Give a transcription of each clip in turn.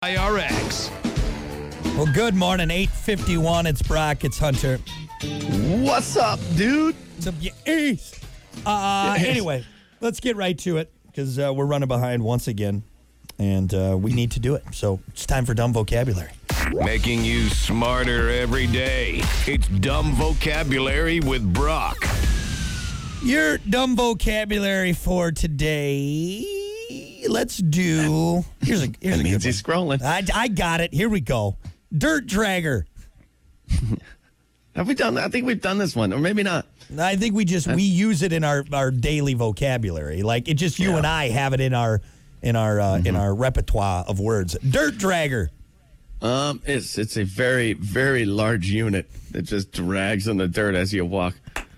IRX. Well, good morning. 8:51. It's Brock. It's Hunter. What's up, dude? What's up, you ace? Anyway, let's get right to it because we're running behind once again, and we need to do it. So it's time for Dumb Vocabulary. Making you smarter every day. It's Dumb Vocabulary with Brock. Your dumb vocabulary for today. Let's do. Here's a That good means one. he's scrolling. I got it. Here we go. Dirt dragger. Have we done that? I think we've done this one, or maybe not. I think we use it in our daily vocabulary. Like it just you and I have it in our repertoire of words. Dirt dragger. It's a very, very large unit that just drags in the dirt as you walk.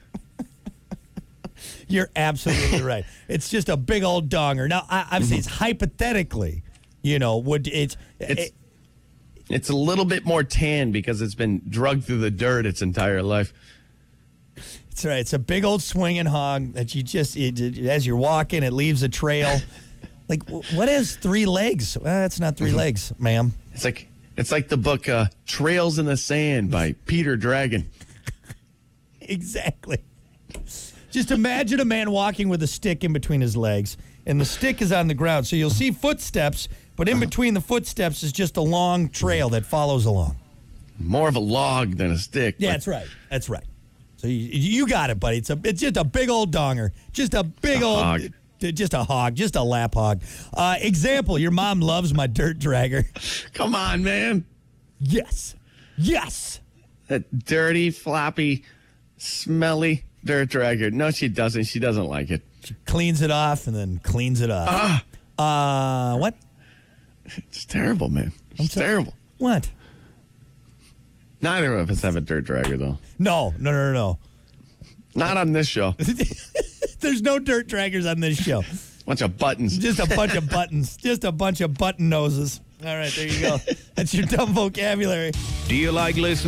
You're absolutely right. It's just a big old donger. Now, I'm saying it's hypothetically, it's a little bit more tan because it's been drugged through the dirt its entire life. It's right. It's a big old swinging hog that you just, as you're walking, it leaves a trail. Like, what has three legs? It's not three legs, ma'am. It's like the book Trails in the Sand by Peter Dragon. Exactly. Just imagine a man walking with a stick in between his legs, and the stick is on the ground. So you'll see footsteps, but in between the footsteps is just a long trail that follows along. More of a log than a stick. Yeah, that's right. That's right. So you got it, buddy. It's just a big old donger. Just a big old hog. Just a hog. Just a lap hog. Example, your mom loves my dirt dragger. Come on, man. Yes. Yes. That dirty, floppy, smelly dirt dragger. No, she doesn't. She doesn't like it. She cleans it off and then cleans it off. What? It's terrible, man. It's terrible. What? Neither of us have a dirt dragger, though. No. Not on this show. There's no dirt draggers on this show. Bunch of buttons. Just a bunch of buttons. Just a bunch of button noses. All right, there you go. That's your dumb vocabulary. Do you like listening?